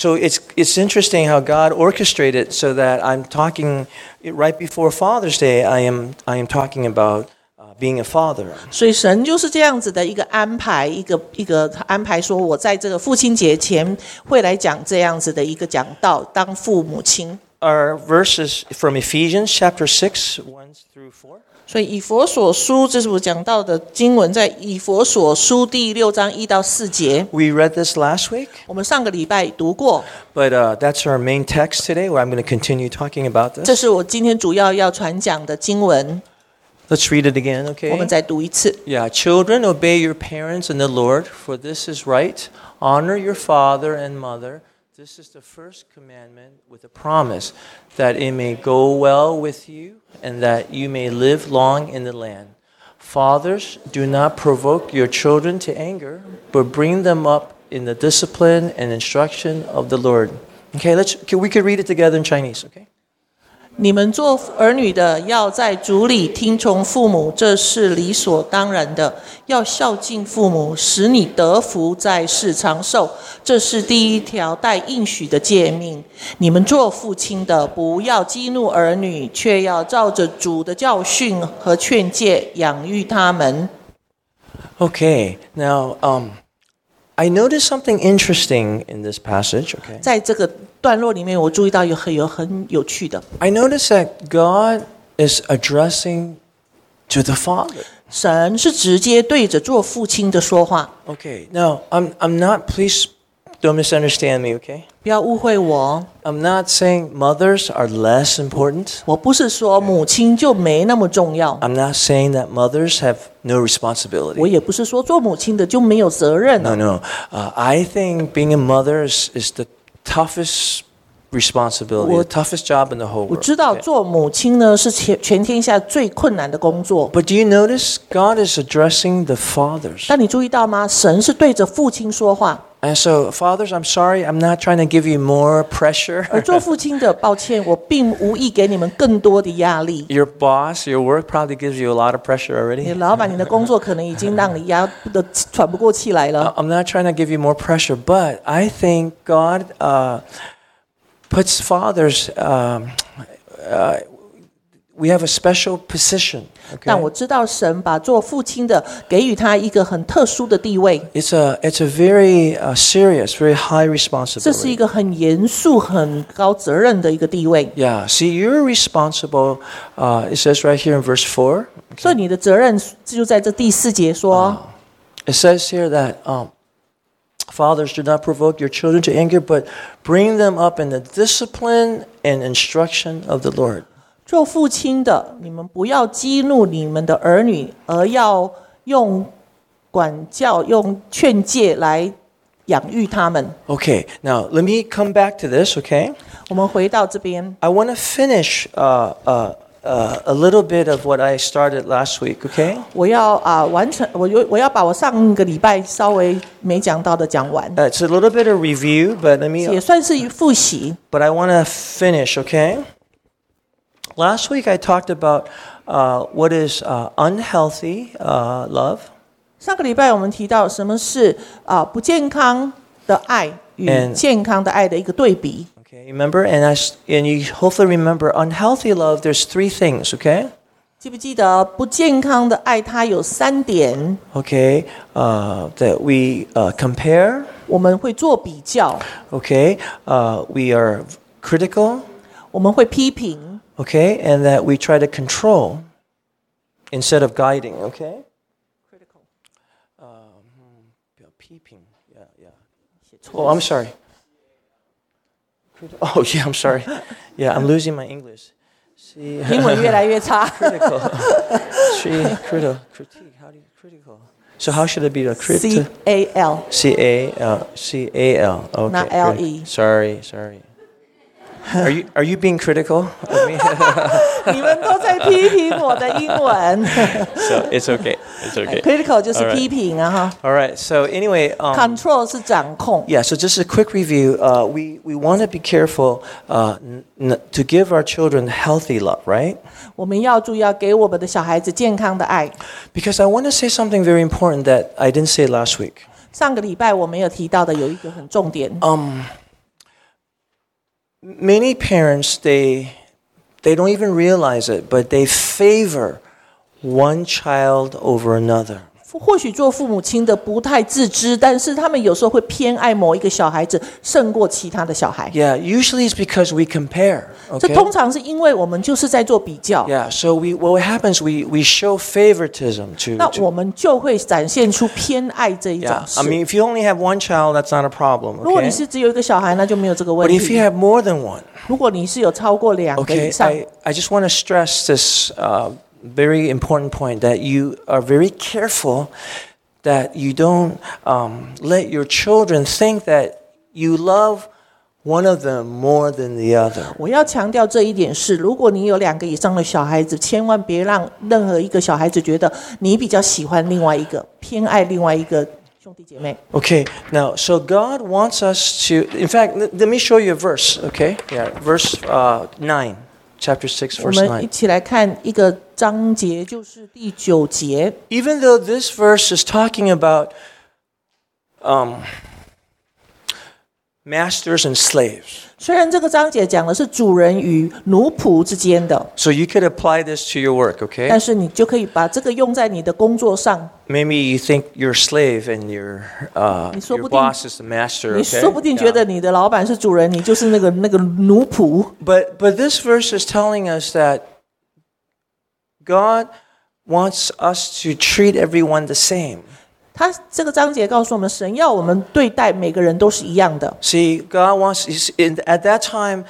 So it's interesting how God orchestrated so that I'm talking right before Father's Day. I am talking about being a father. 所以神就是这样子的一个安排，一个安排，说我在这个父亲节前会来讲这样子的一个讲道，当父母亲。 Our verses from Ephesians chapter 6, 1 through 4. 所以以弗所书，这是我讲到的经文，在以弗所书第6章1到4节。 We read this last week. 我们上个礼拜读过。 But that's our main text today, where I'm going to continue talking about this. 这是我今天主要传讲的经文。 Let's read it again, okay? 我们再读一次。 Yeah, children, obey your parents in the Lord, for this is right. Honor your father and mother. This is the first commandment with a promise that it may go well with you and that you may live long in the land. Fathers, do not provoke your children to anger, but bring them up in the discipline and instruction of the Lord. Okay, we could read it together in Chinese, okay? 你们做儿女的，要在主里听从父母，这是理所当然的。要孝敬父母，使你得福，在世长寿，这是第一条带应许的诫命。你们做父亲的，不要激怒儿女，却要照着主的教训和劝诫养育他们。 Okay, now I noticed something interesting in this passage. Okay. 在这个段落里面，我注意到有很有趣的。 I noticed that God is addressing to the father. 神是直接对着做父亲的说话。 Okay. Now I'm not. Please don't misunderstand me. Okay. 不要误会我。 I'm not saying mothers are less important. 我不是说母亲就没那么重要。 I'm not saying that mothers have no responsibility. 我也不是说做母亲的就没有责任。 No. I think being a mother is the toughest responsibility, the toughest job in the whole world. 我知道做母亲呢是全天下最困难的工作。 But do you notice God is addressing the fathers? 但你注意到吗？神是对着父亲说话。 And so, fathers, I'm sorry, I'm not trying to give you more pressure. 而做父亲的，抱歉，我并无意给你们更多的压力。 Your boss, your work probably gives you a lot of pressure 你 already. 老板，你的工作可能已经让你压得喘不过气来了。 I'm not trying to give you more pressure, but I think God puts fathers. We have a special position. 但我知道神把做父亲的给予他一个很特殊的地位。 It's a very serious, very high 这是一 responsibility. 个很严肃、很高责任的一个地位。 Yeah. See, you're responsible. It says right here in verse 4. 所以你的责任就在这第4节说。 It says here that fathers, do not provoke your children to anger, but bring them up in the discipline and instruction of the Lord. 做父亲的，你们不要激怒你们的儿女，而要用管教、用劝诫来养育他们。 Okay, now let me come back to this, okay? 我们回到这边， I want to finish a little bit of what I started last week, okay? 我要完成，我要把我上个礼拜稍微没讲到的讲完， It's a little bit of review, but 也算是复习。 but I want to finish, okay? Last week I talked about what is unhealthy love. 上个礼拜我们提到什么是不健康的爱与健康的爱的一个对比。 Okay, remember, and you hopefully remember unhealthy love. There's 3 things, okay? 记不记得不健康的爱它有3点？ Okay, that we compare. 我们会做比较， Okay, we are critical. 我们会批评。 Okay, and that we try to control instead of guiding. Okay. Critical. Peeping. Yeah. Oh, I'm sorry. Oh, yeah, I'm sorry. Yeah, I'm losing my English. See, 英文越来越差。 critical. Critique. How do you critical? So how should it be? CAL CAL. Okay. Not LE. Sorry. Are you being critical of me? 你们都在批评我的英文。 So it's okay. Critical 就是批评啊哈。 All right. So anyway, Control 是掌控。 yeah. So just a quick review. We want to be careful to give our children healthy love, right? 我们要注意要给我们的小孩子健康的爱。 Because I want to say something very important that I didn't say last week. 上个礼拜我没有提到的有一个很重点。 many parents, they don't even realize it, but they favor one child over another. 或许做父母亲的不太自知，但是他们有时候会偏爱某一个小孩子胜过其他的小孩。 Yeah, usually it's because we compare. 这 Okay. 通常是因为我们就是在做比较， Yeah. So what happens? We show favoritism 那 to. 我们就会展现出偏爱这一种 Yeah. 事。 I mean, if you only have one child, that's not a problem. 如果你 Okay. 是只有一个小孩，那就没有这个问 But if 题 you。have more than one, 如果你是有超过2个以 okay, 上， I just want to stress this very important point that you are very careful that you don't let your children think that you love one of them more than the other. 我要强调这一点是，如果你有2个以上的小孩子，千万别让任何一个小孩子觉得你比较喜欢另外一个，偏爱另外一个兄弟姐妹。 Okay, now, so God wants us to, in fact, let me show you a verse, okay? Yeah, verse 9, chapter 6, 我 verse 们一 9. 起来看一个章节，就是第9节。 Even though this verse is talking about masters and slaves, 虽然这个章节讲的是主人与奴仆之间的， so you could apply this to your work, okay? 但是你就可以把这个用在你的工作上。 Maybe you think you're a slave and your 你说不定- boss is the master, 你 okay? 说不定觉得 Yeah. 你的老板是主人，你就是那个奴仆。 But this verse is telling us that God wants us to treat everyone the same. 他这个章节告诉我们，神要我们对待每个人都是一样的。 See, God wants, at that time,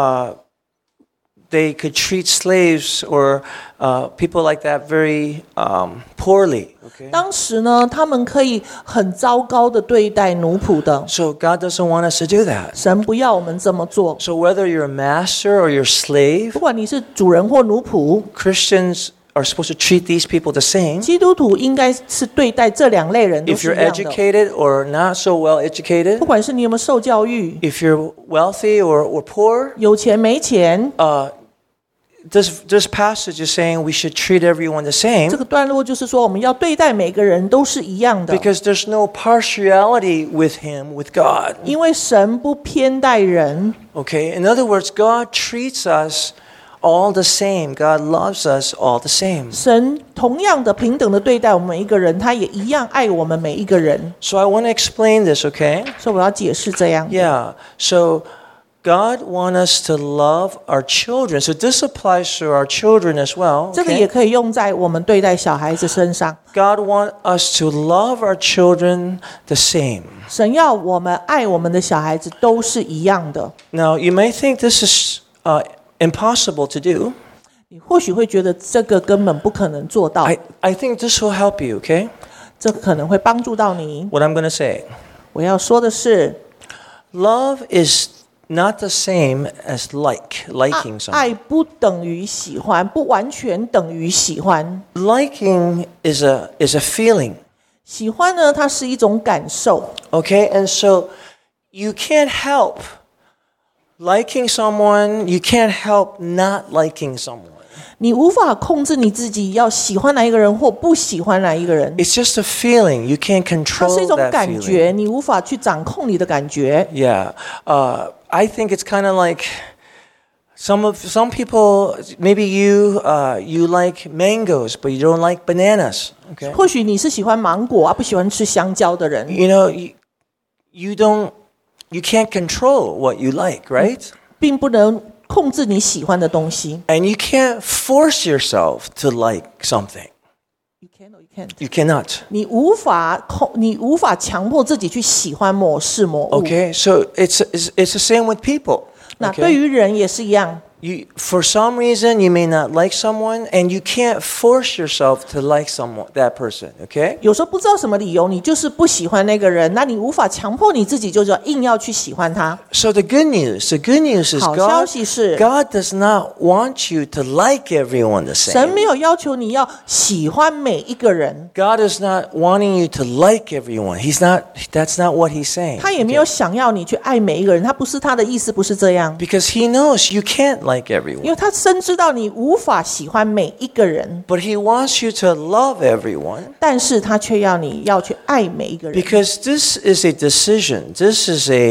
they could treat slaves or people like that very poorly. Okay? 当时呢，他们可以很糟糕的对待奴仆的。 So God doesn't want us to do that. 神不要我们这么做。 So whether you're a master or you're a slave, 不管你是主人或奴仆， Christians are supposed to treat these people the same. 基督徒应该是对待这2类人都 If 是 you're 一样的。 educated or not so well 不 educated, 管是你有没有受教育， if you're wealthy or poor, 有钱没钱， this passage is saying we should treat everyone the 这 same 个段落就是说，我们要对待每个人都是一样的， because there's no partiality with Him, with God. 因为神不偏待人。 Okay? In other words, God treats us all the same. God loves us all the same. 神同样的平等的对待我们每一个人，他也一样爱我们每一个人。 So I want to explain this, okay? 所以我要解释这样。 Yeah. So God wants us to love our children. So this applies to our children as well. 这个也 Okay? 可以用在我们对待小孩子身上。 God wants us to love our children the same. 神要我们爱我们的小孩子都是一样的。 Now, you may think this is impossible to do. 你或许会觉得这个根本不可能做到， I think this will help you, okay? 这可能会帮助到你。 What I'm going to say. 我要说的是， Love is not the same as liking someone. 爱不等于喜欢，不完全等于喜欢。 Liking is a feeling, 喜欢呢，它是一种感受。 okay? And so you can't help liking someone, you can't help not liking someone. 你无法控制你自己要喜欢哪一个人或不喜欢哪一个人， It's just a feeling. You can't 它是 control 一种 that 感 feeling. 觉，你无法去掌控你的感觉。 Yeah. I think it's kind of like some people, maybe you like mangoes, but you don't like bananas. Okay. 或许你是喜欢芒果啊，不喜欢吃香蕉的人， You know, you can't control what you like, right? 并不能控制你喜欢的东西。 And you can't force yourself to like something. You can or you can't. You cannot. 你无法强迫自己去喜欢某事某物。 Okay, so it's the same with people. 那对 Okay? 于人也是一样。 For some reason you may not like someone, and you can't force yourself to like that person. Okay? 有时候不知道什么理由，你就是不喜欢那个人，那你无法强迫你自己，就是要硬要去喜欢他。 So the good news is 好消息是 God does not want you to like everyone the 神 same. 没有要求你要喜欢每一个人， God is not wanting you to like everyone. That's not what he's saying. 他也没有想要你去爱每一个人，他不是他的意思，不是这样。 Because he knows you can't like 因 everyone. 为他深知道你无法喜欢每一个人， But he wants you to love everyone 但是他却要你要去爱每一个人。 because this is a decision. This is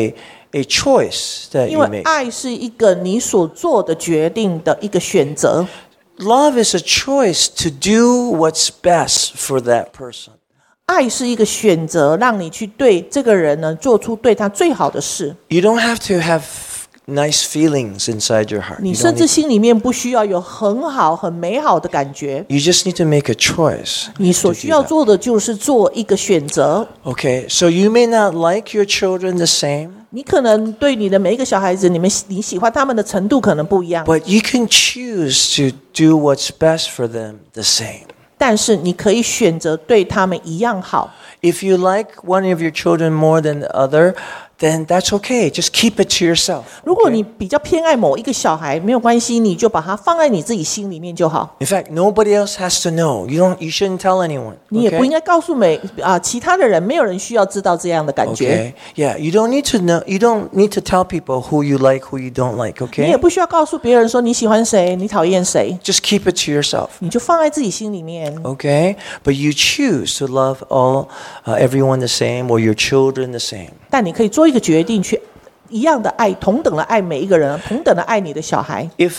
a choice that 因 you 为 make. 爱是一个你所做的决定的一个选择。 Love is a choice to do what's best for that person. 爱是一个选择，让你去对这个人呢做出对他最好的事。 You don't have to have nice feelings inside your heart. 你 You 甚 don't 至 need- 心里面不需要有很好、很美好的感觉， you just need to make a choice. 你所需要做的就是做一个选择。 Okay, so you may not like your children the same, 你可能对你的每一个小孩子，你喜欢他们的程度可能不一样， but you can choose to do what's best for them the same. 但是你可以选择对他们一样好。 If you like one of your children more than the other, then that's okay. Just keep it to yourself. 如果 okay? 你比较偏爱某一个小孩，没有关系，你就把它放在你自己心里面就好。 In fact, nobody else has to know. You shouldn't tell anyone. 你也不应 Okay? 该告诉其他的人，没有人需要知道这样的感觉。 Okay. Yeah, you don't need to know. You don't need to tell people who you like, who you don't like. 你也 Okay? 不需要告诉别人说你喜欢谁，你讨厌谁， Just keep it to yourself. 你就放在自己心里面。 Okay? But you choose to love everyone the same, or your children the same. 但你可以做一个决定，去一样的爱，同等的爱每一个人，同等的爱你的小孩。 If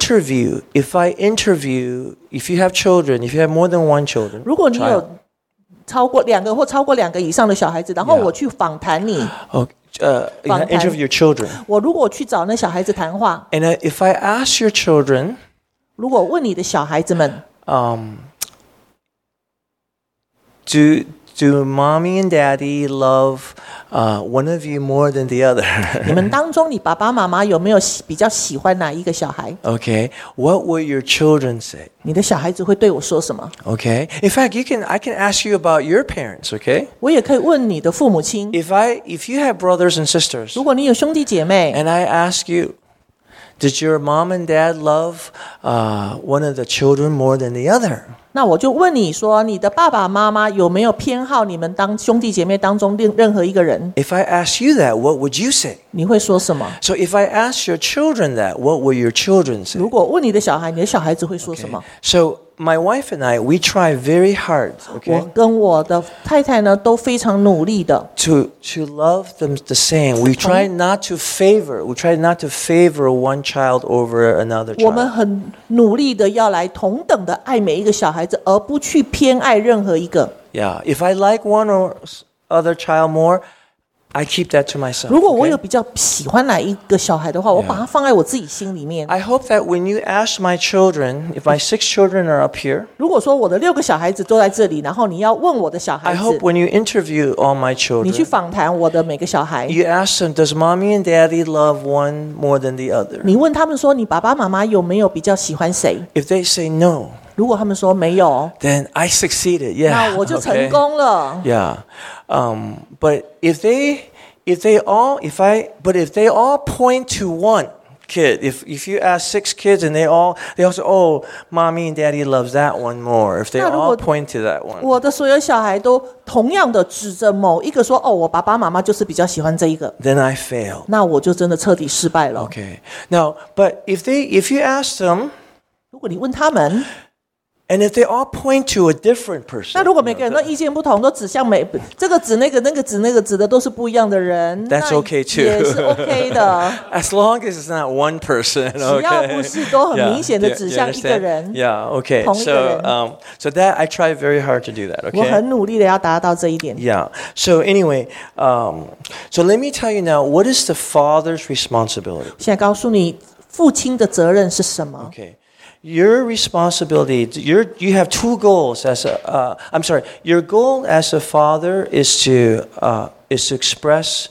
you have children, if you have more than one children, 如果你 child, 有超过2个或超过2个以上的小孩子，然后 Yeah. 我去访谈你， interview your children. 我如果去找那小孩子谈话， And if I ask your children, 如果问你的小孩子们， do mommy and daddy love one of you more than the other? 你们当中，你爸爸妈妈有没有比较喜欢哪一个小孩？ Okay, what will your children say? 你的小孩子会对我说什么？ Okay, in fact, I can ask you about your parents. Okay, 我也可以问你的父母亲， if you have brothers and sisters, 如果你有兄弟姐妹， and I ask you, did your mom and dad love one of the children more than the other? 那我就问你说，你的爸爸妈妈有没有偏好你们当兄弟姐妹当中任何一个人？ If I ask you that, what would you say? 你会说什么？ So if I ask your children that, what will your children say? 如果问你的小孩，你的小孩子会说什么？ So my wife and I, we try very hard, 我 okay, 跟我的太太呢都非常努力的， to love them the same. We try not to favor one child over another 我们 child. 很努力的要来同等的爱每一个小孩子，而不去偏爱任何一个。 Yeah, if I like one or other child more, I keep that to myself. 如果我 okay? 有比较喜欢哪一个小孩的话，我把它放在我自己心里面。 I hope that when you ask my children, if my 6 children are up here, 如果说我的6个小孩子都在这里，然后你要问我的小孩 I 子 hope，when you interview all my 你去 children, 访谈我的每个小孩， you ask them, does mommy and daddy love one more than the other? 你问他们说，你爸爸妈妈有没有比较喜欢谁？ If they say no, 如果他们说没有， then I succeeded. Yeah. 那我就成 okay. 功了。 Yeah. But if they all point to one kid, if you ask 6 kids and they all say, oh, mommy and daddy loves that one more. If they 那如果 all point to that one, 我的所有小孩都同样的指着某一个说，哦，我爸爸妈妈就是比较喜欢这一个， then I fail. 那我就真的彻底失败了。 Okay. Now, but if you ask them, 如果你问他们， and if they all point to a different person, 那如果每个人都意见不同，都指向这个指那个，那个指那个，指的都是不一样的人 That's 那 okay too. 也是 OK 的。 as long as it's not one person, 只要 okay. 不是都很 Yeah. 明显的 You 指向一个 understand? 人， Yeah. Okay. 同一个人。 So that I try very hard to do that. 我 Okay. 很努力的要达到这一点。 Yeah. So anyway, so let me tell you now, what is the father's responsibility? 现在告诉你，父亲的责任是什么？ Okay. Your responsibility, you have 2 goals your goal as a father is to express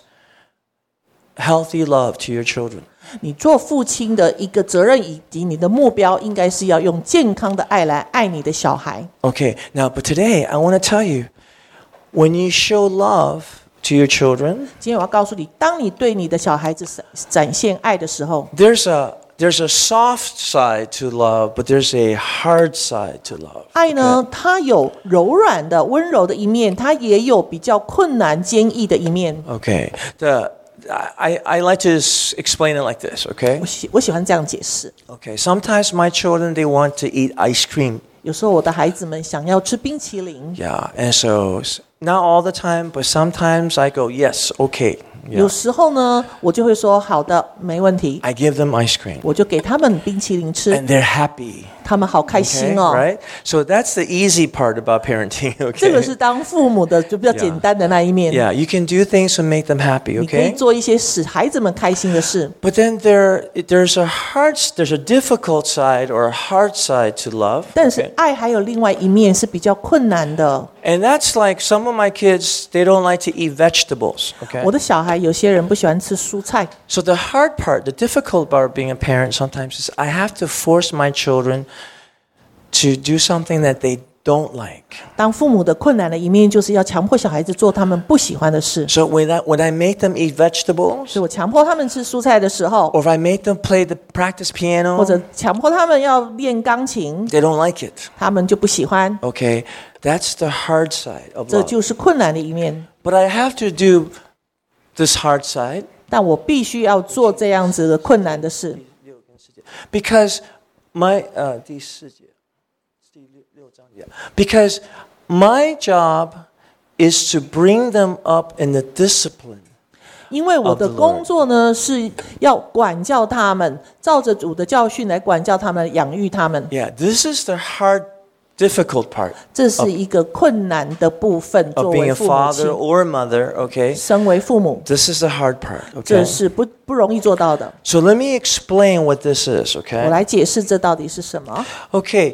healthy love to your children. 你做父亲的一个责任以及你的目标，应该是要用健康的爱来爱你的小孩。 Okay. Now, but today I want to tell you, when you show love to your children, 今天我要告诉你，当你对你的小孩子展现爱的时候， there's a soft side to love, but there's a hard side to love. 爱呢，它有柔软的、温柔的一面，它也有比较困难、坚毅的一面。 Okay. I like to explain it like this, okay? 我喜欢这样解释。 Okay. Sometimes my children, they want to eat ice cream. 有时候我的孩子们想要吃冰淇淋， Yeah, and so not all the time, but sometimes I go, yes, okay. 有 Yeah. 时候呢，我就会说好的，没问题， I give them ice cream, 我就给他们冰淇淋吃， and they're happy. 他们好开 Okay, 心哦。 right? So that's the easy part about parenting. 这个 Okay. 是当父母的就比较简单的那一面。 Yeah, you can do things to make them happy. 你可以 Okay. 做一些使孩子们开心的事， But then there's a difficult side or a hard side to love. 但是 Okay. 爱还有另外一面是比较困难的。 And that's like some of my kids, they don't like to eat vegetables. Okay. 我的小孩有些人不喜欢吃蔬菜， So the hard part, the difficult part of being a parent sometimes is I have to force my children to do something that they don't like. 当父母的困难的一面就是要强迫小孩子做他们不喜欢的事。 So when I make them eat vegetables, 所以我强迫他们吃蔬菜的时候， or if I make them practice 或者 piano, 强迫他们要练钢琴， they don't like it. 他们就不喜欢。 Okay, that's the hard side of 这 love. 就是困难的一面。 But I have to do this hard side 但我必须要做这样子的困难的事， because my 第四节第六章 because my job is to bring them up in the discipline. 因为我的工作呢是要管教他们，照着主的教训来管教他们，养育他们。 Yeah, this is the hard, difficult part 这是一个困难的部分。作 of being 为 a 父母 father 亲， or a mother. Okay, 身为父母， this is the hard part. 这 Okay, 是不容易做到的。 so let me explain what this is. 我 Okay, 来解释这到底是什么。 okay.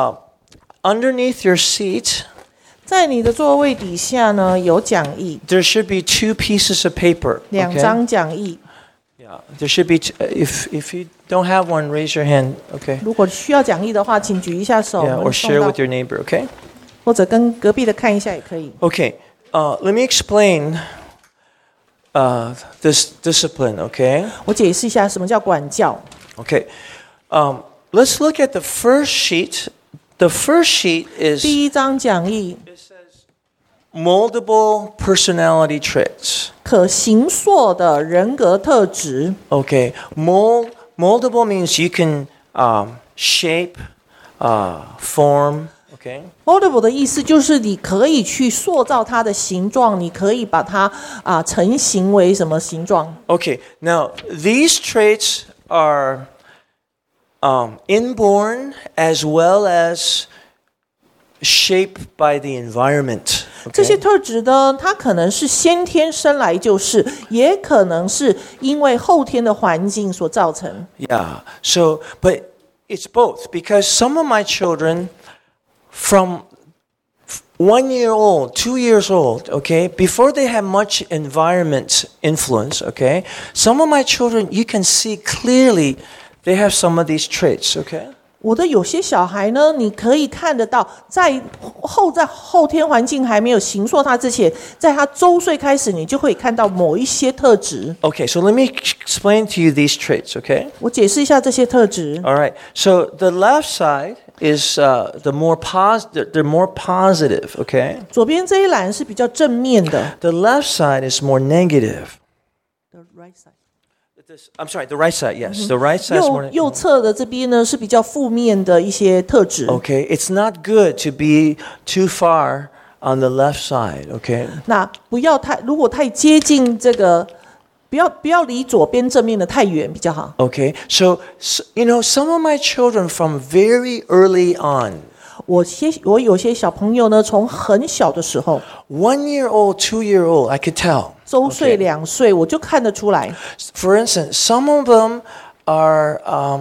Underneath your seat, 在你的座位底下呢，有讲义， there should be 2 pieces of paper. 2 Okay? 张讲义。 Yeah, there should be. If you don't have one, raise your hand. Okay. 如果需要讲义的话，请举一下手， Yeah, 我 or 们送 share 到 with your neighbor. Okay. 或者跟隔壁的看一下也可以。 Okay. Let me explain this discipline. Okay. 我解释一下什么叫管教。 Okay. Let's look at the first sheet. The first sheet is 第一张讲义， moldable personality traits. 可形塑的人格特质。 Okay. Moldable means you can shape, form. Okay. Moldable 的意思就是你可以去塑造它的形状，你可以把它成型为什么形状。 Okay. Now these traits are inborn as well as shaped by the environment. 这些 Okay. 特质呢，它可能是先天生来就是，也可能是因为后天的环境所造成。 Yeah. So, but it's both because some of my children, from 1 year old, 2 years old, okay, before they have much environment influence, okay, some of my children, you can see clearly they have some of these traits, okay. 我的有些小孩呢，你可以看得到，在后天环境还没有形塑他之前，在他周岁开始，你就会看到某一些特质。 Okay, so let me explain to you these traits, okay? 我解释一下这些特质。 All right. So the left side is the more they're more positive, okay? 左边这一栏是比较正面的。 The left side is more negative. I'm sorry, the right side, yes. The right side is more 右侧的这边呢是比较负面的一些特质。 Okay, it's not good to be too far on the left side, okay? 那不要太，如果太接近这个，不要离左边正面的太远比较好。 Okay. So you know, some of my children from very early on, 我有些小朋友呢，从很小的时候， 1 year old, 2 year old, I could tell. 周岁2岁，我就看得出来。 For instance, some of them are,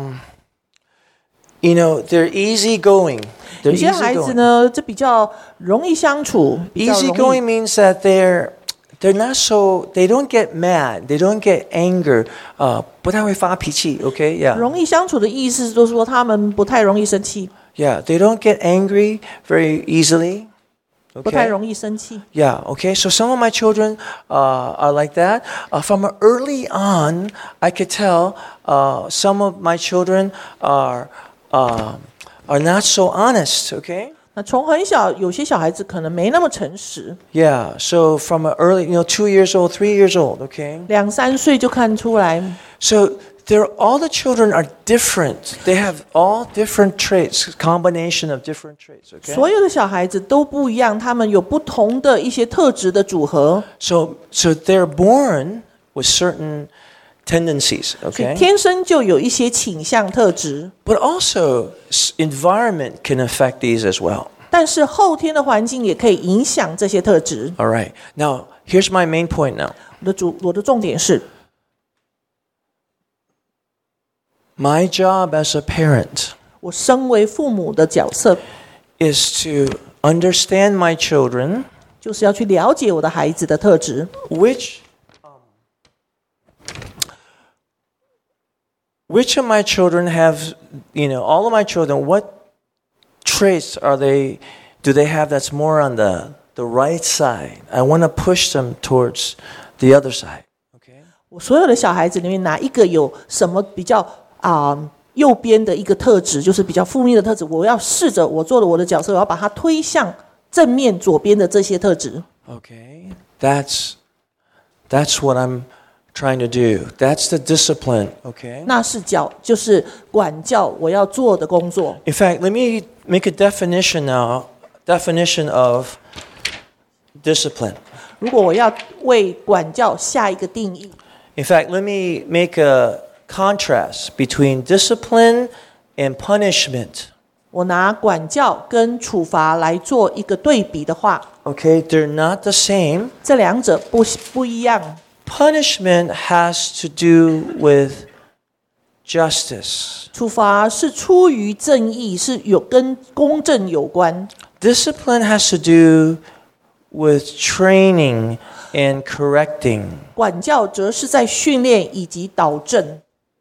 you know, they're easygoing. 有 They're 些孩子 easygoing. 呢，这比较容易相处，比较容易 Easygoing means that they're not so, they don't get mad, they don't get anger. 不太会发脾气, okay? Yeah. 容易相处的意思就是说，他们不太容易生气， Yeah, they don't get angry very easily. 不太 Okay. 容易生气。 Yeah, okay. So some of my children are like that. From early on, I could tell some of my children are not so honest, okay? 那从很小，有些小孩子可能没那么诚实， Yeah, so from an early, 2 years old, 3 years old, okay? 2、3岁就看出来。 So all the children are different. They have all different traits, combination of different traits. Okay. 所有的小孩子都不一样，他们有不同的一些特质的组合。 So they're born with certain tendencies. 所以 Okay. 天生就有一些倾向特质， But also environment can affect these as well. 但是后天的环境也可以影响这些特质。 All right. Now here's my main point. Now. 我的重点是， My job as a parent 我身为父母的角色， is to understand my children, 就是要去了解我的孩子的特质， which of my children have, all of my children, what traits do they have that's more on the right side? I want to push them towards the other side. Okay? 我所有的小孩子里面哪一个有什么比较右边的一个特质，就是比较负面的特质，我要试着我做了我的角色，我要把它推向正面左边的这些特质。 Okay? That's what I'm trying to do. That's the discipline. Okay? 那是就是管教我要做的工作。 In fact, let me make a definition now. Definition of discipline. 如果我要为管教下一个定义， In fact, let me make a contrast between discipline and punishment. 我拿管教跟处罚来做一个对比的话， Okay, they're not the same. 这两者不一样。 Punishment has to do with justice. 处罚是出于正义，是跟公正有关。 Discipline has to do with training and correcting. 管教则是在训练以及导正。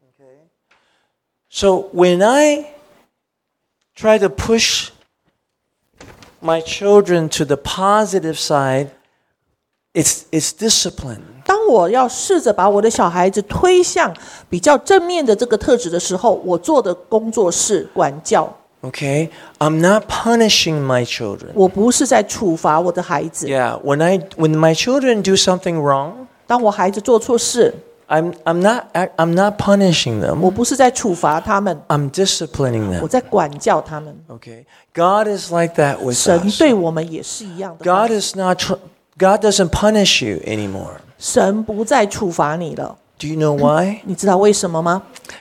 So when I try to push my children to the positive side, it's discipline. 当我要试着把我的小孩子推向比较正面的这个特质的时候，我做的工作是管教。 Okay? I'm not punishing my children. 我不是在处罚我的孩子。 Yeah, when my children do something wrong, 当我孩子做错事， I'm not punishing 我 them. 不是在处罚他们， I'm disciplining 我 them. 在管教他们。 Okay? God is like that with 神 us. 对我们也是一样的。 God doesn't punish you anymore. 神不再处罚你了。 Do you know why? 你知道为什么吗？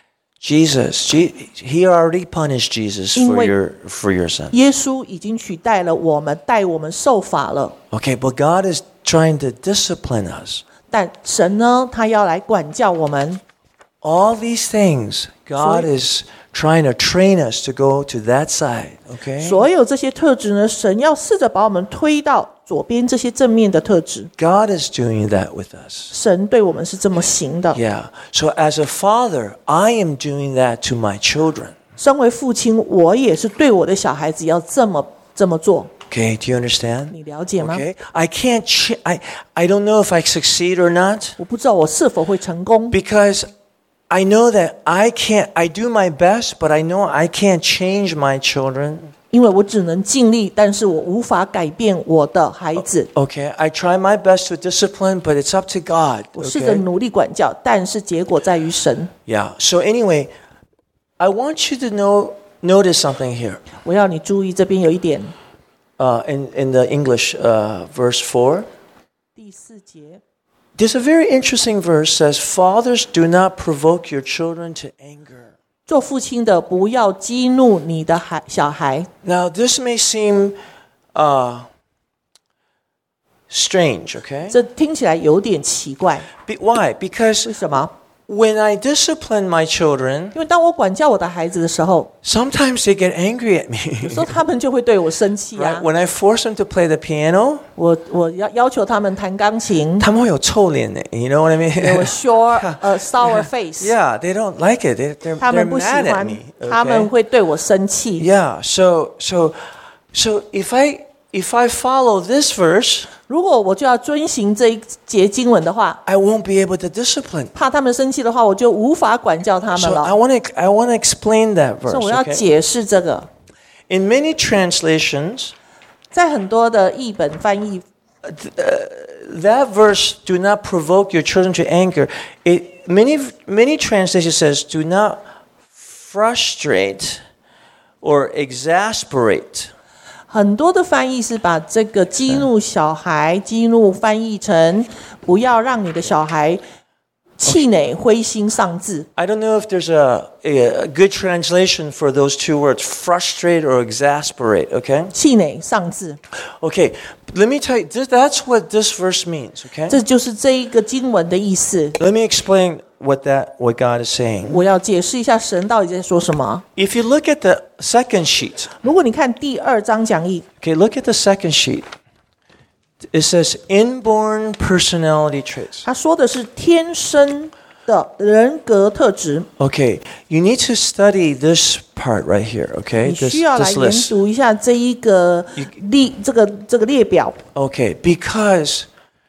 He already punished Jesus for your son. 耶稣已经取代了我们，带我们受罚了。 Okay, but God is trying to discipline us. 但神呢，他要来管教我们。 All these things, God is trying to train us to go to that side. Okay? 所有这些特质呢，神要试着把我们推到左边这些正面的特质。 God is doing that with us. 神对我们是这么行的。 Yeah. So as a father, I am doing that to my children. 身为父亲，我也是对我的小孩子要这么做。 Okay, do you understand? 你了解吗？ Okay? I don't know if I succeed or not 我不知道我是否会成功， because I know that I do my best, but I know I can't change my children. 因为我只能尽力，但是我无法改变我的孩子。 Okay, I try my best to discipline, but it's up to God. 我试着 Okay? 努力管教，但是结果在于神。 Yeah. So anyway, I want you to notice something here. 我要你注意，这边有一点， In the English verse 4. 第4节， There's a very interesting verse says, "Fathers, do not provoke your children to anger." 做父亲的不要激怒你的小孩。 Now, this may seem strange, okay? 这听起来有点奇怪， Why? Because 为什么？ when I discipline my children, 因为当我管教我的孩子的时候， sometimes they get angry at 有 me. 时候他们就会对我生气 Right? 啊。 When I force them to play the piano, 我要求他们弹钢琴， 他们会有臭脸的, you know what I 给我 mean? sour face， Yeah, they don't like it. They're 他们不喜 mad at 欢 me.， 他们 Okay? 会对我生气。 Yeah. So if I follow this verse, 如果我就要遵行这一节经文的话， I won't be able to discipline. 怕他们生气的话，我就无法管教他们 So I 了。 want to explain that 所 verse. 以我要 Okay? 解释这个。 In many translations, 在很多的译本翻译， that verse, "Do not provoke your children to anger," many translations says, do not frustrate or exasperate. 很多的翻译是把这个激怒小孩，激怒翻译成不要让你的小孩气馁、灰心丧志。 I don't know if there's a good translation for those two words, frustrate or exasperate, okay? 气馁、丧志， Okay, let me tell you, that's what this verse means, okay? 这就是这一个经文的意思。 Let me explain what God is saying. 我要解释一下神到底在说什么。 If you look at the second sheet, 如果你看第2章讲义， okay, look at the second sheet. It says inborn personality traits. 他说的是天生的人格特质。 Okay, you need to study this part right here, okay? 你需要来 This 研 list. 读一下这一个这个列表。 Okay, because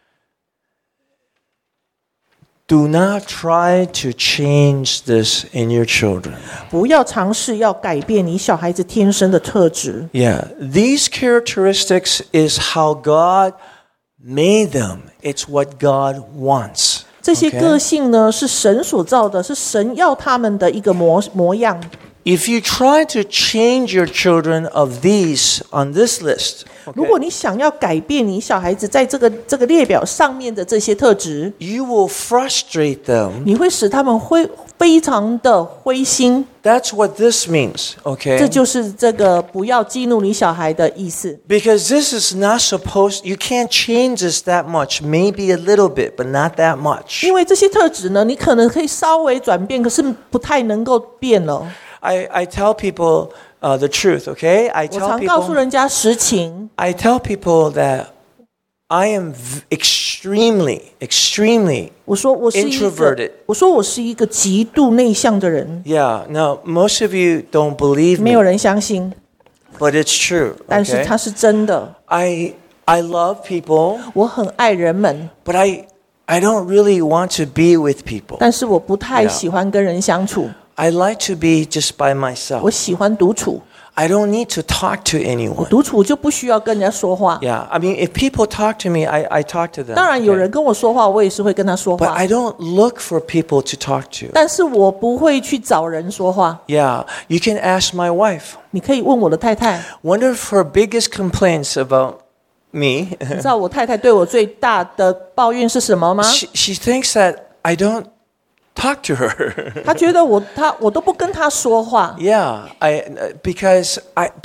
do not try to change this in your children. 不要尝试要改变你小孩子天生的特质。 Yeah, these characteristics is how God made them. It's what God wants. 这些个性呢，是神所造的，是神要他们的一个模样。 If you try to change your children of these on this list, 如果你想要改变你小孩子在这个列表上面的这些特质， you will frustrate them. 你会使他们非常的灰心。 That's what this means, 这 okay? 就是这个不要激怒你小孩的意思。 Because this is not supposed, you can't change this that much, maybe a little bit, but not that much. 因为这些特质呢，你可能可以稍微转变，可是不太能够变了。 I tell people the truth, okay? 我常告诉人家实情。 I tell people that I am extremely 我说我是一个 introverted. 我是一个极度内向的人。 Yeah, now most of you don't believe 没有 me, 人相信， but it's true. 但是 Okay? 它是真的。 I love people, 我很爱人们， but I don't really want to be with people. 但是我不太喜欢跟人相处。 I like to be just by 我 myself. 喜欢独处， I don't need to talk to 我 anyone. 独处就不需要跟人家说话。 Yeah, I mean, if people talk to me, I talk to them. 当然，有 okay? 人跟我说话，我也是会跟他说 But 话， I don't look for people to talk to. 但是我不会去找人说话。 Yeah, you can ask my wife. 你可以问我的太太， One of her biggest complaints about me, 你知道我太太对我最大的抱怨是什么吗？ she thinks that I don't talk to her. 她觉得我都不跟她说话。 Yeah, because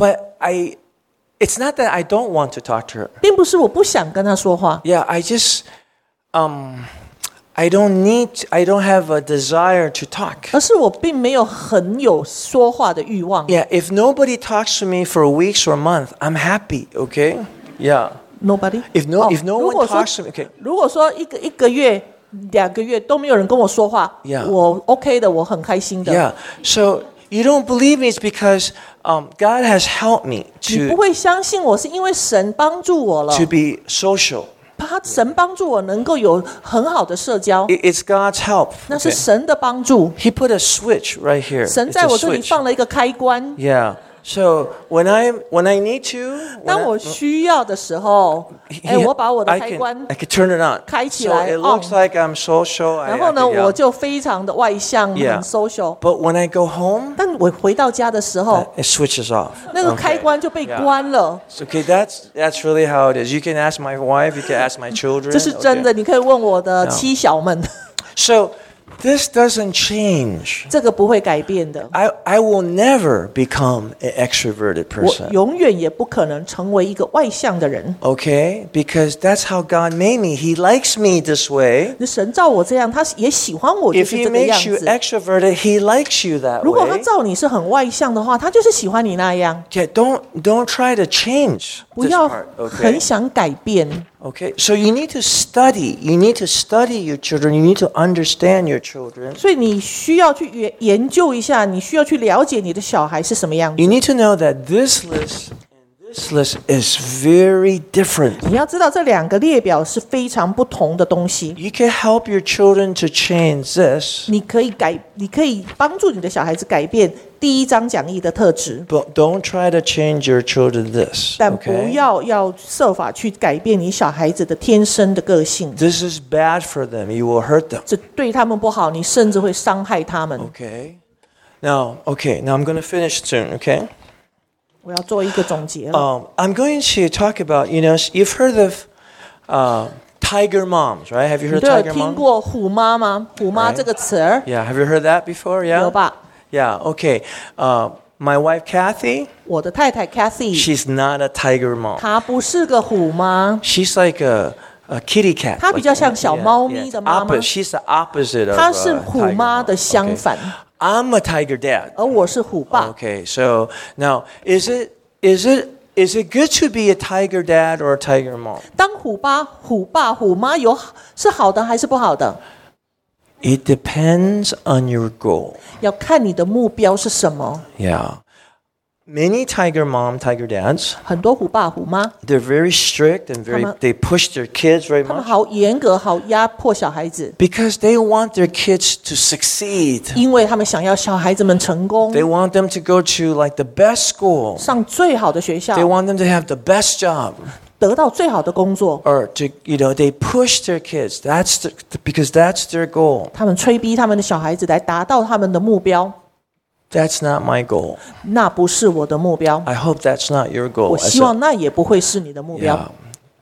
it's not that I don't want to talk to her. 并不是我不想跟她说话， Yeah, I just, I don't have a desire to talk. 而是我并没有很有说话的欲望。 Yeah, if nobody talks to me for weeks or a month, I'm happy, okay? Yeah. Nobody. If no 哦 one 如果说 talks to me, okay. 如果说一个月、2个月都没有人跟我说话 Yeah. 我 OK 的，我很开心的。 Yeah. So you don't believe me, it's because God has helped me 你不 to 会相信我，是因为神帮助我了。 be social. 神帮助我能够有很好的社交， It's God's help. 那是 okay? 神的帮助。 He put a switch right here. 神 It's 在 a 我这里 switch. 放了一个开关， Yeah. So when I need to, 当我需要的时候，我把我的 I 开 can 关 turn it on. 开起 So 来 it looks like I'm social. 然后呢， yeah. 我就非常的外向， Yeah. 很 social。 But when I go home, 但我回到家的时候， it switches off. 那个 Okay. 开关就被 Yeah. 关了。 Okay, that's really how it is. You can ask my wife. You can ask my children. 这是真的， okay? 你可以问我的妻小们， So this doesn't change. 这个不会改变的。 I will never become an extroverted 我 person. 永远也不可能成为一个外向的人。 Okay? Because that's how God made me. He likes me this way. 神造我这样，他也喜欢我就 If 是 He 这个样 makes you 子。 extroverted, He likes you that 如果他 way. 造你是很外向的话，他就是喜欢你那样。 Yeah, don't try to change 不 this 要 part. 很 Okay? 想改变。 Okay. So you need to study. You need to study your children. You need to understand your children. 所以你需要去研究一下，你需要去了解你的小孩是什么样子。 You need to know that this list and This list is very different. 你要知道，这2个列表是非常不同的东西。 You can help your children to change this, 你可以帮助你的小孩子改变第1章讲义的特质， but don't try to change your children this. 但不 Okay? 要设法去改变你小孩子的天生的个性。 This is bad for them. You will hurt them. 这对他们不好，你甚至会伤害他们。 Okay? Now I'm going to finish soon, okay? 我要做一个总结了。 I'm going to talk about, you've heard of tiger moms, right? Have you 你 heard 都有 tiger 听 moms? 过虎妈吗？虎妈 Right. 这个词儿 Yeah, have you heard that before? 有 Yeah? 吧？ Yeah, okay. My wife Kathy, 我的太太 Kathy， she's not a tiger mom. 她不是个虎妈， She's like a kitty cat. 她比较像小猫咪的妈妈。 She's the opposite of 她是 a 虎 tiger 妈 mom. 的相 Okay. 反， I'm a tiger dad. 而我是虎爸。 Okay, so now is it good to be a tiger dad or a tiger mom? 当虎爸、虎妈是好的还是不好的？ It depends on your goal. 要看你的目标是什么。 Yeah. Many tiger dads, 很多虎爸、虎妈， they're very strict and they push their kids very 他们 much 好严格，好压迫小孩子， because they want their kids to succeed. 因为他们想要小孩子们成功， They want them to go to like the best school. 上最好的学校 They，want them to have the best job. 得到最好的工作。 Or to, they push their kids. Because that's their goal. 他们催逼他们的小孩子来达到他们的目标， That's not my goal. 那不是我的目标。 I hope that's not your goal. 我希望那也不会是你的目标。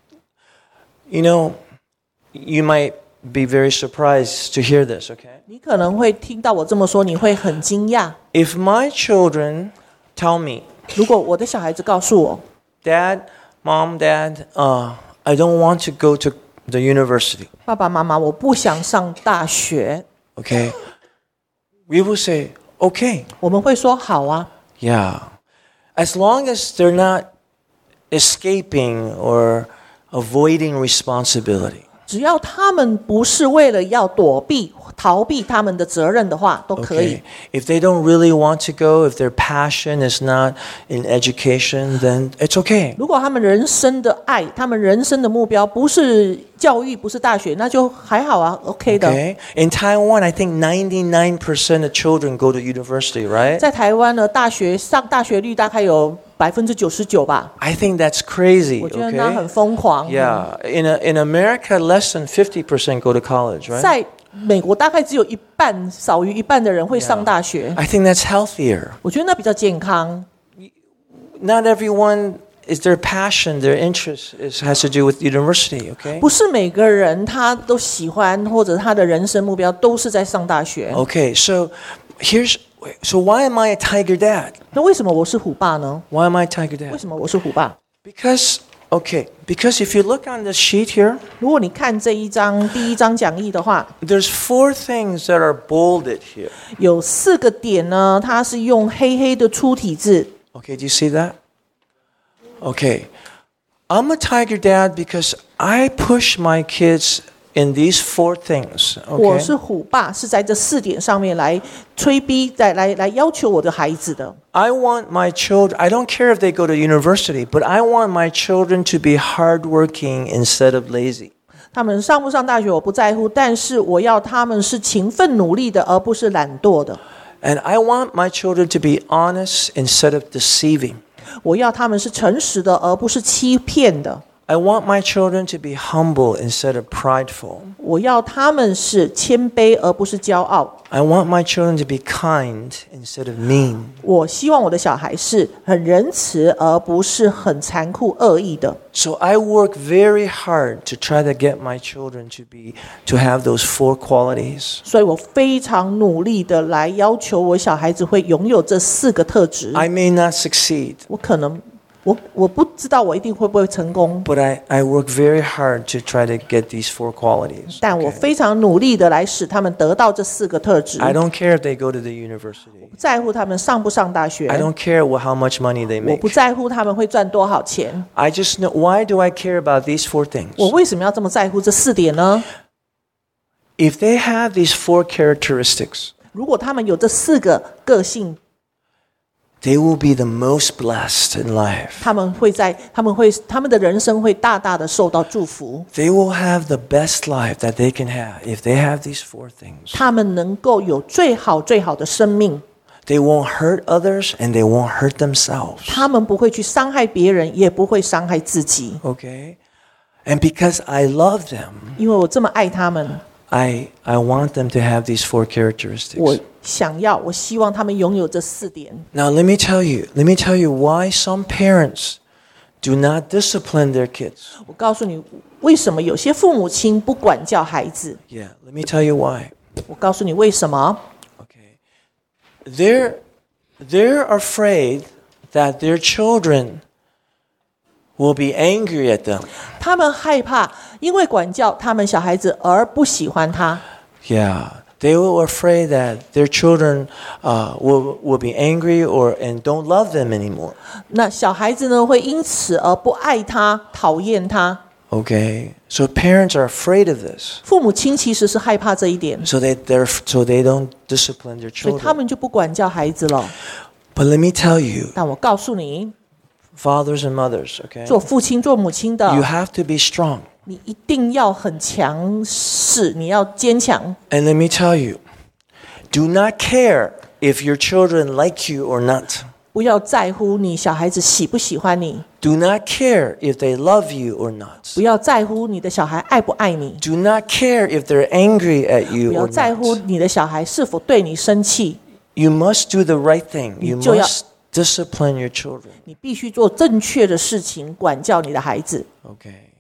Yeah. You might be very surprised to hear this, okay? 你可能会听到我这么说，你会很惊讶。 If my children tell me, 如果我的小孩子告诉我， Mom, Dad, I don't want to go to the university, 爸爸妈妈，我不想上大学， okay? We will say, okay, 我们会说好啊， yeah. As long as they're not escaping or avoiding responsibility. 只要他们不是为了要逃避他们的责任的话，都可以。 Okay. If they don't really want to go, if their passion is not in education, then it's okay. 如果他们人生的爱，他们人生的目标不是教育，不是大学，那就还好啊 ，OK 的。 Okay. In Taiwan, I think 99% of children go to university, right? 在台湾呢，上大学率大概有99%吧， I think that's crazy. 我觉得那很 Okay. 疯狂。 Yeah. In America, less than 50% go to college, right? 在美国大概只有少于一半的人会上大学， I think that's healthier. 我觉得那比较健康。 Not everyone is their passion, their interest has to do with university, okay? 不是每个人他都喜欢，或者他的人生目标都是在上大学。 Okay, so why am I a tiger dad? 那为什么我是虎爸呢？ Why am I a tiger 为 dad? 什么我是虎爸？ Because if you look on the sheet here, 如果你看这第1章讲义的话， there's 4 things that are bolded here. 有4个点呢，它是用黑黑的粗体字。 Okay, do you see that? Okay. I'm a tiger dad because I push my kids in these 4 things. 我 Okay. 是虎爸，是在这4点上面来催逼，来要求我的孩子的。 I want my children, I don't care if they go to university, but I want my children to be hardworking instead of lazy. 他们上不上大学我不在乎，但是我要他们是勤奋努力的，而不是懒惰的。 And I want my children to be honest instead of deceiving. 我要他们是诚实的，而不是欺骗的。 I want my children to be humble instead of prideful. 我要他们是谦卑，而不是骄傲。 I want my children to be kind instead of mean. 我希望我的小孩是很仁慈，而不是很残酷恶意的。 So I work very hard to try to get my children to have those 4 qualities. 所以我非常努力的来要求我小孩子会拥有这4个特质。 I may not succeed, 我不知道我一定会不会成功， but I work very hard to try to get these 4 qualities. 但我 Okay? 非常努力的来使他们得到这4个特质。 I don't care if they go to the university. 不在乎他们上不上大学， I don't care how much money they 我 make. 不在乎他们会赚多少钱。 I just know, why do I care about these 4 things? 我为什么要这么在乎这4点呢？ If they have these 4 characteristics, 如果他们有这4个个性， they will be the most blessed in life. 他们的人生会大大的受到祝福。 They will have the best life that they can have if they have these 4 things. 他们能够有最好的生命。 They won't hurt others and they won't hurt themselves. 他们不会去伤害别人，也不会伤害自己。 Okay? And because I love them, 因为我这么爱他们， I want them to have these 4 characteristics. 我希望他们拥有这4点。 Now let me tell you why some parents do not discipline their kids. 我告诉你，为什么有些父母亲不管教孩子？ Yeah, let me tell you why. 我告诉你为什么。 Okay. They're afraid that their children will be angry at them. 他们害怕因为管教他们小孩子而不喜欢他。 Yeah, they were afraid that their children will be angry and don't love them anymore. 那小孩子呢，会因此而不爱他，讨厌他。 Okay, so parents are afraid of this. 父母亲其实是害怕这一点， So they don't discipline their 所以他 children. 们就不管教孩子了。 But let me tell you, 但我告诉你， fathers and mothers, okay? 做父亲做母亲的， You have to be strong. 你一定要很强势，你要坚强。 And let me tell you, do not care if your children like you or not. 不要在乎你小孩子喜不喜欢你， Do not care if they love you or not. 不要在乎你的小孩爱不爱你， Do not care if they're angry at 不 you 要 or 在乎 not. 你的小孩是否对你生气。 You must do the right thing. You 就要 must discipline your children. 你必须做正确的事情，管教你的孩子。 Okay.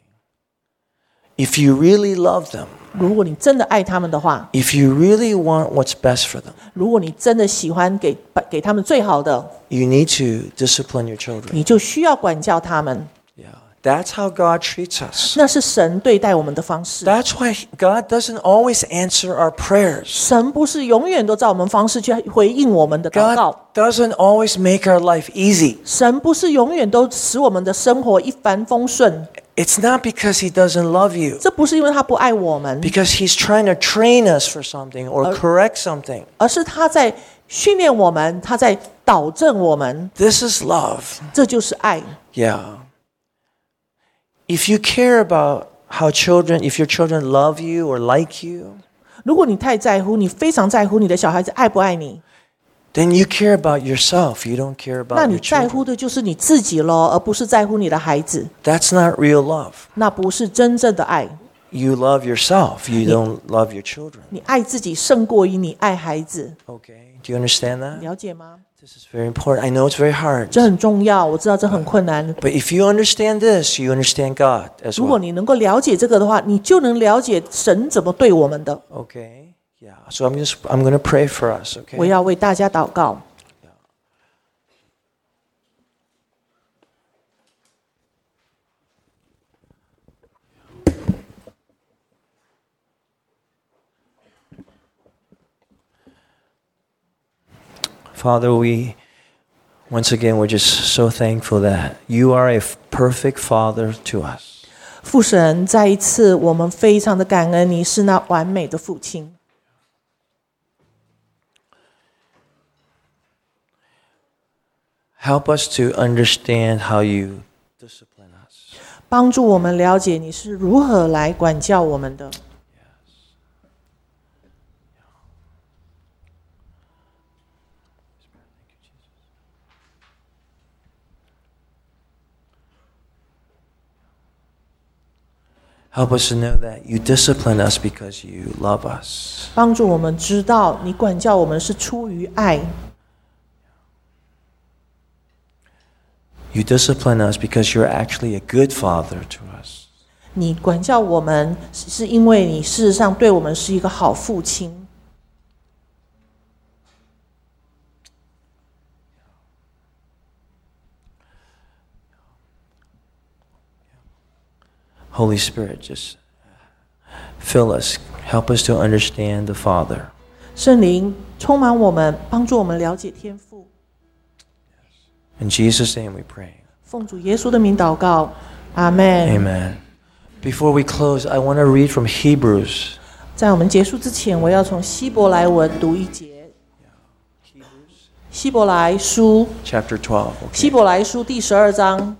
If you really love them, 如果你真的爱他们的话， if you really want what's best for them, 如果你真的喜欢给他们最好的， you need to discipline your children. 你就需要管教他们。 Yeah. That's how God treats us. 那是神对待我们的方式。 That's why God doesn't always answer our prayers. 神不是永远都照我们方式去回应我们的祷告， God doesn't always make our life easy. 神不是永远都使我们的生活一帆风顺。 It's not because He doesn't love you, 这不是因为他不爱我们， because He's trying to train us for something or correct something. 而是他在训练我们，他在导正我们。 This is love. 这就是爱。 Yeah. If you care about if your children love you or like you, 如果你太在乎，你非常在乎你的小孩子爱不爱你， then you care about yourself. You don't care 那 about 你 your 在乎 children. 的就是你自己咯，而不是在乎你的孩子。 That's not real love. 那不是真正的爱。 You love yourself. You don't love your children. 你爱自己胜过于你爱孩子， Okay. Do you understand that? 了解吗？ This is very important. I know it's very hard. 这很重要，我知道这很困难。 But if you understand this, you understand God as 如果 well. 你能够了解这个的话，你就能了解神怎么对我们的。 Okay. Yeah. So I'm going to pray for us, 我 okay? 要为大家祷告。 Father, once again, we're just so thankful that you are a perfect Father to us. 父神，再一次，我们非常的感恩，你是那完美的父亲。 Help us to understand how you discipline us. 帮助我们了解你是如何来管教我们的。 Help us to know that you discipline us because you love us. 帮助我们知道你管教我们是出于爱， You discipline us because you're actually a good father to us. 你管教我们是因为你事实上对我们是一个好父亲。 Holy Spirit, just fill us. Help us to understand the Father. 圣灵充满我们，帮助我们了解天父。 In Jesus' name we pray. 奉主耶稣的名祷告，阿门。 Amen. Before we close, I want to read from Hebrews. 在我们结束之前，我要从希伯来文读一节。 希伯来书 chapter 12. 希 Okay. 伯来书第12章，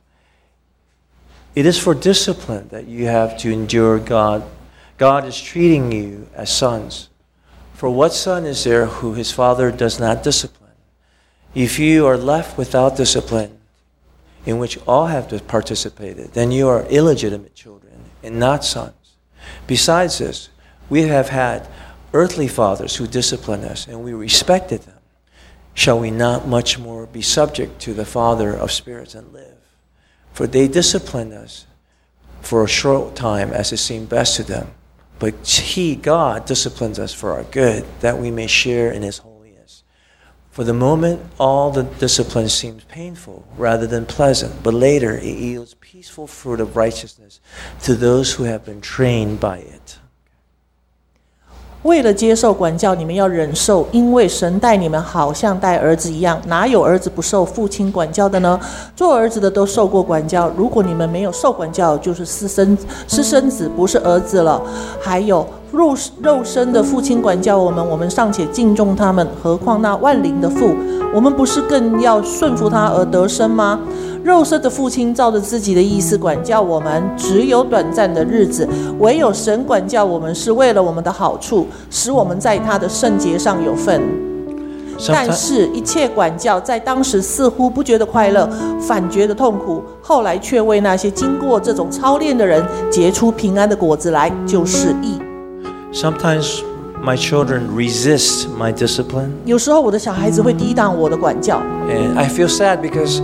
It is for discipline that you have to endure God. God is treating you as sons. For what son is there who his father does not discipline? If you are left without discipline, in which all have participated, then you are illegitimate children and not sons. Besides this, we have had earthly fathers who disciplined us, and we respected them. Shall we not much more be subject to the Father of spirits and live? For they disciplined us for a short time as it seemed best to them. But He, God, disciplines us for our good, that we may share in His holiness. For the moment, all the discipline seems painful rather than pleasant, but later it yields peaceful fruit of righteousness to those who have been trained by it. 为了接受管教，你们要忍受，因为神待你们好像待儿子一样，哪有儿子不受父亲管教的呢？做儿子的都受过管教，如果你们没有受管教，就是私生子，不是儿子了。还有肉身的父亲管教我们，我们尚且敬重他们，何况那万灵的父，我们不是更要顺服他而得生吗？肉身的父亲照着自己的意思管教我们，只有短暂的日子；唯有神管教我们，是为了我们的好处，使我们在他的圣洁上有份。但是，一切管教在当时似乎不觉得快乐，反觉得痛苦，后来却为那些经过这种操练的人结出平安的果子来，就是义。 Sometimes my children resist my discipline. 有时候我的小孩子会抵挡我的管教， And I feel sad because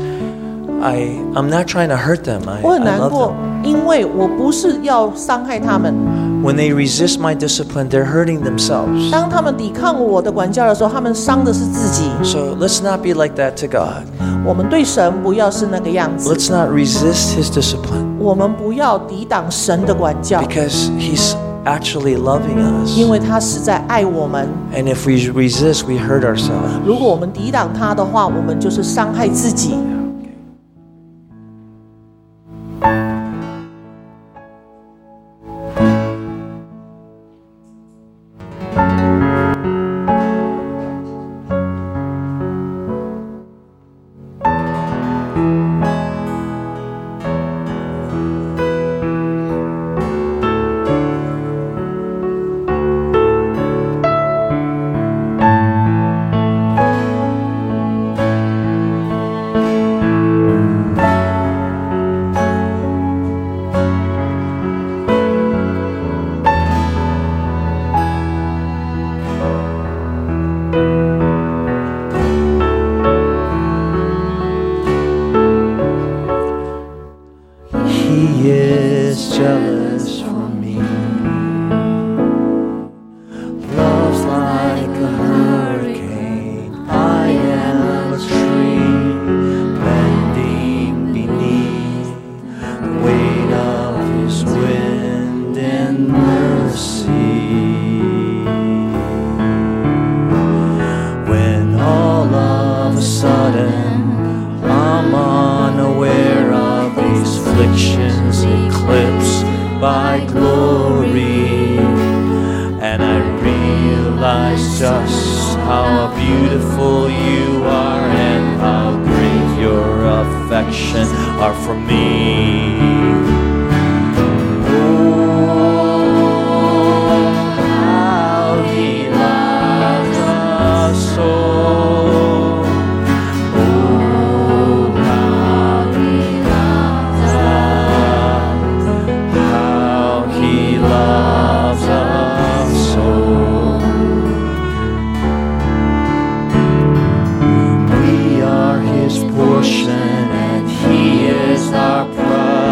I'm not trying to hurt them. 我很 I 难 love 过 them.， 因为我不是要伤害他们。 When they resist my discipline, they're hurting themselves. 当他们抵抗我的管教的时候，他们伤的是自己。 So let's not be like that to God. 我们对神不要是那个样子， Let's not resist His discipline 我们不要抵挡神的管教， because He's actually loving us. 因为他实在爱我们。 And if we resist, we hurt ourselves. 如果我们抵挡他的话，我们就是伤害自己。 He is jealous for me. Love's like a hurricane. I am a tree bending beneath the weight of His wind and mercy. When all of a sudden I'm unaware of these afflictions eclipsed by glory, and I realize just how beautiful you are and how great your affection are for me. Oh, how He loves us so. Portion, and He is our pride.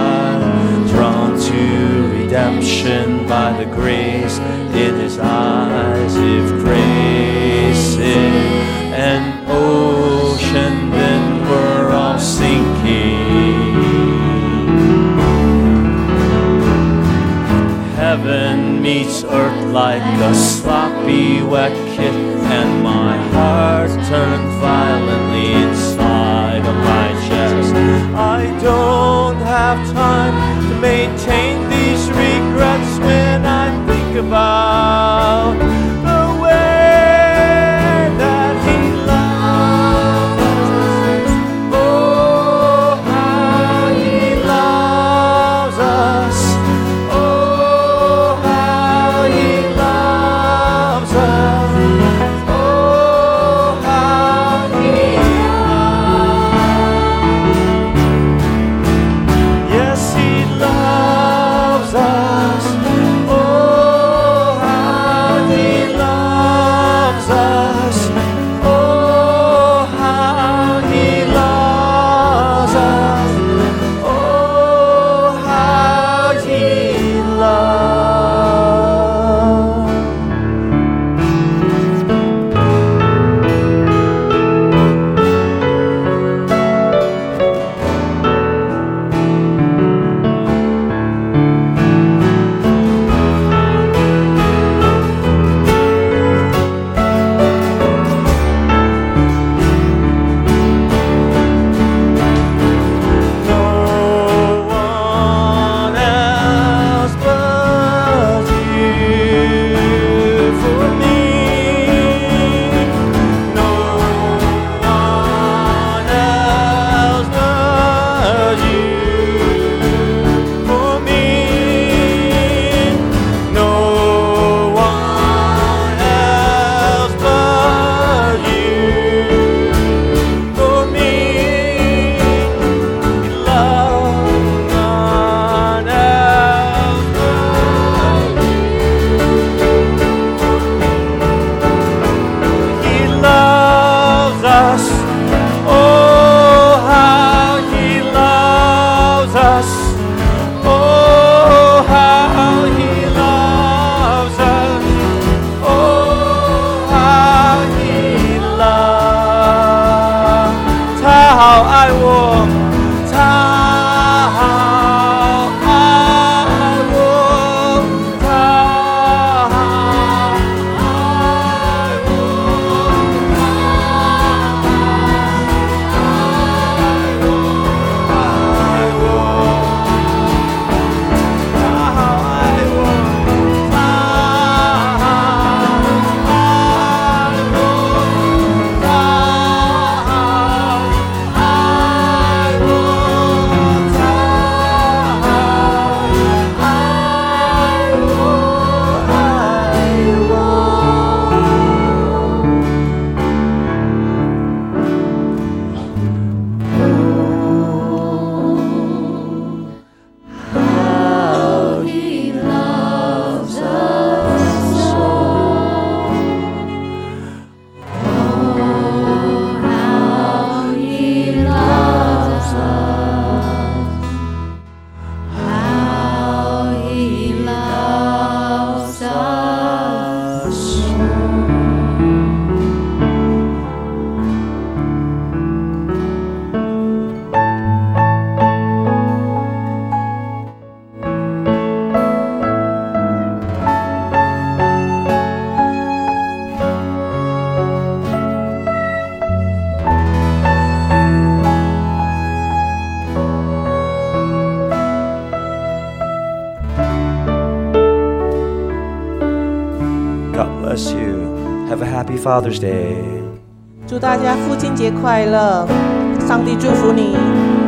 Father's Day. 祝大家父亲节快乐，上帝祝福你。